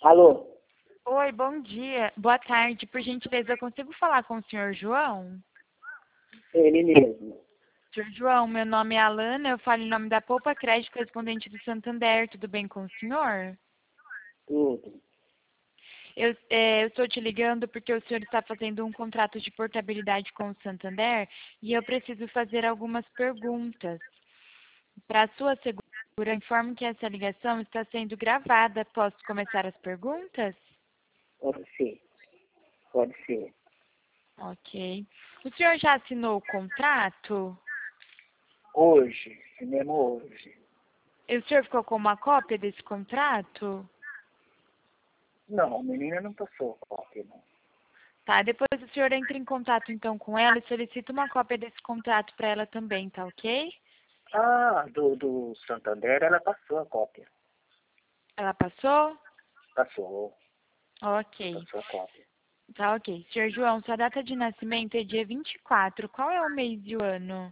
Alô? Oi, bom dia. Boa tarde. Por gentileza, eu consigo falar com o senhor João? Ele mesmo. Senhor João, meu nome é Alana, eu falo em nome da Poupa Crédito Correspondente do Santander. Tudo bem com o senhor? Tudo. Eu estou te ligando porque o senhor está fazendo um contrato de portabilidade com o Santander e eu preciso fazer algumas perguntas. Para a sua segurança, informo que essa ligação está sendo gravada. Posso começar as perguntas? Pode ser. Pode ser. Ok. O senhor já assinou o contrato? Hoje. Cinema hoje. E o senhor ficou com uma cópia desse contrato? Não, a menina não passou cópia, não. Tá, depois o senhor entra em contato então com ela e solicita uma cópia desse contrato para ela também, tá ok? Ah, do Santander, ela passou a cópia. Ela passou? Passou. Ok. Passou a cópia. Tá ok. Senhor João, sua data de nascimento é dia 24. Qual é o mês e o ano?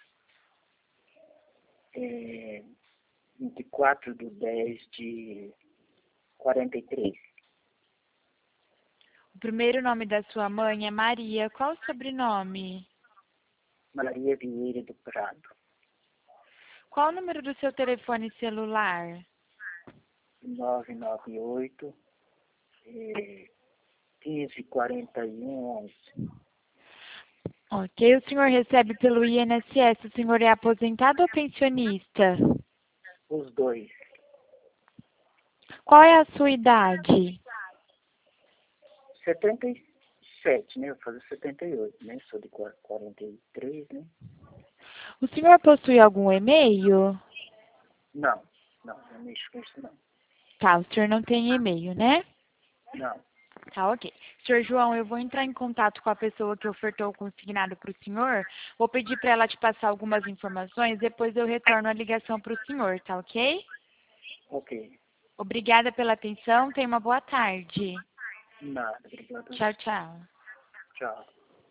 24/10/43. O primeiro nome da sua mãe é Maria. Qual o sobrenome? Maria Vieira do Prado. Qual o número do seu telefone celular? 998 154111. Ok, o senhor recebe pelo INSS. O senhor é aposentado ou pensionista? Os dois. Qual é a sua idade? 77, né? Eu vou fazer 78, né? Sou de 43, né? O senhor possui algum e-mail? Não, não mexo com isso, não. Tá, o senhor não tem e-mail, né? Não, Tá, ok. Senhor João, eu vou entrar em contato com a pessoa que ofertou o consignado para o senhor. Vou pedir para ela te passar algumas informações, depois eu retorno a ligação para o senhor, tá ok? ok. Obrigada pela atenção, tenha uma boa tarde. Nada, obrigado. Tchau, tchau. Tchau.